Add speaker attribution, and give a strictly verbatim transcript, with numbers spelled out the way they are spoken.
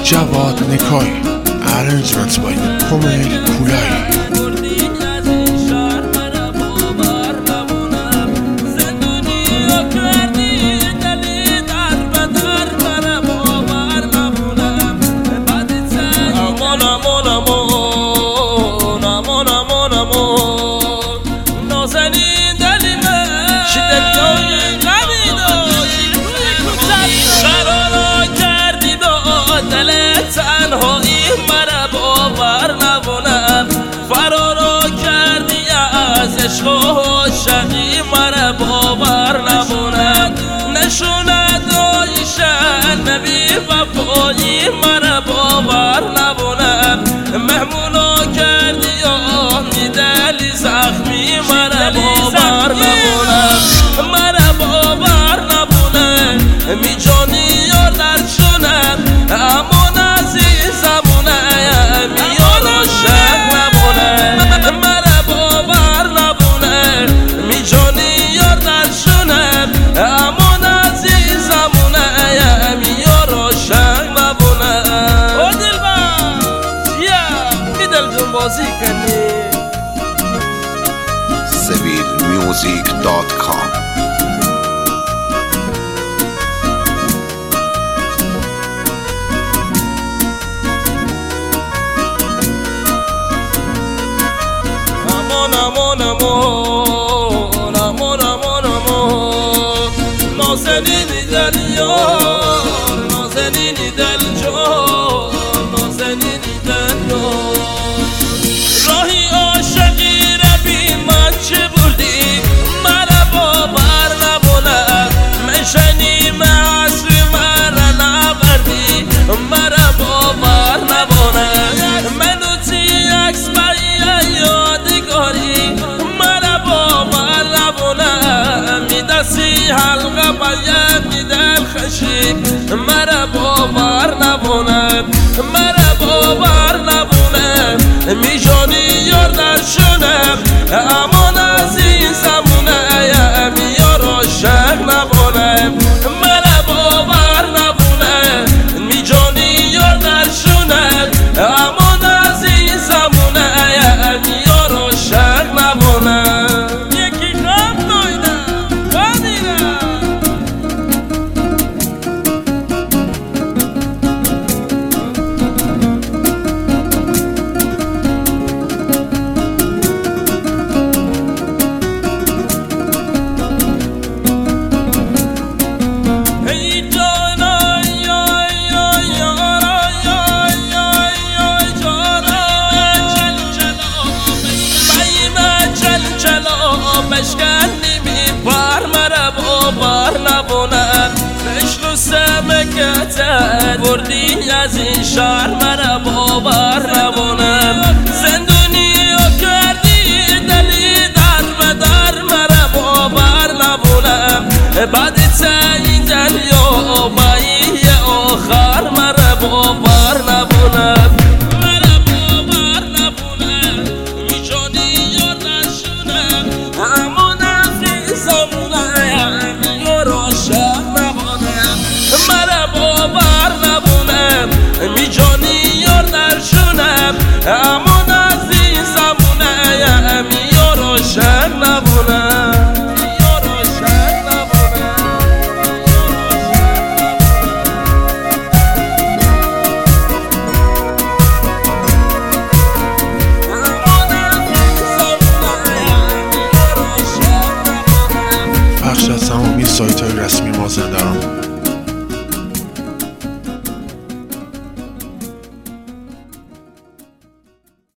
Speaker 1: جواد نکایی Arrangement by کمیل پولایی.
Speaker 2: عشق و شقی مرا باور نمونه نشوند آیشن نبی وفایی مرا باور نمونه مهمونو کردی یا میدلی زخمی مرا باور نمونه مرا باور نمونه می جانی یا درشونه امون عزیزمونه میارو شک نمونه مرا باور نمونه می جانی یا درشونه امون عزیزمونه میارو شک نمونه او دل با چیا می دل جون بازی کنی
Speaker 3: سبیل میوزیک دات کام.
Speaker 2: Amon, amon, amon, amon, amon, amon. نازنینی دل یار، نازنینی دل جان، نازنینی دل یار. راهی عاشقی را بی من چه بردی مرا باور نمونه مشنی عصر مرا نبردی مرا باور نمونه منو تی عکس مرا باور نمونه میدسی حلقه باید میدل خشی مرا باور نمونه مرا باور نمونه میجانی یار درشونه امان عزیزمونه میارو شک نمونه مرا باور نمونه میجانی یار درشونه امان عزیزمونه میارو شک نمونه یکی خواب دویدم بادیدم ای جانا یا یا یا یا یا یا جانا چل چلا بایم چل چلا بشکنی بی بار مرا باور نمونه بشنو سمکتت بردی از این شهر مرا باور نمونه زندونی و کردی دلی در بدر مرا باور نمونه بعد این دریا بایی آخر مرا باور نمونه مرا باور نمونه میجانی یار نشونه امون عزیزمونه میارو شک نمونه مرا باور نمونه میجانی یار نشونه امون عزیزمونه میارو شک نمونه
Speaker 1: پخش از تمامی سایت های رسمی مازندران.